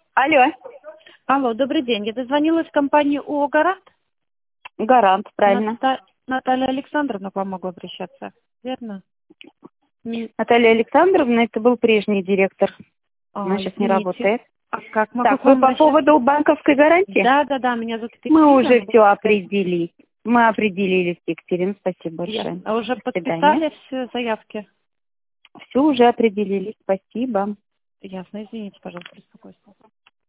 Алло, Алло, добрый день. Я дозвонилась в компанию ООО «Гарант». Гарант, правильно. Наталья Александровна к вам могу обращаться, верно? Наталья Александровна, это был прежний директор. Она сейчас не Извините. работает. А как могу Так, к вы вам по обращаться? поводу банковской гарантии? Да, меня зовут Мы Екатерина. уже все определили. Мы определились, Екатерина, спасибо большое. А уже До свидания. подписали все заявки? Все уже определили, спасибо. Ясно, извините, пожалуйста, беспокойство.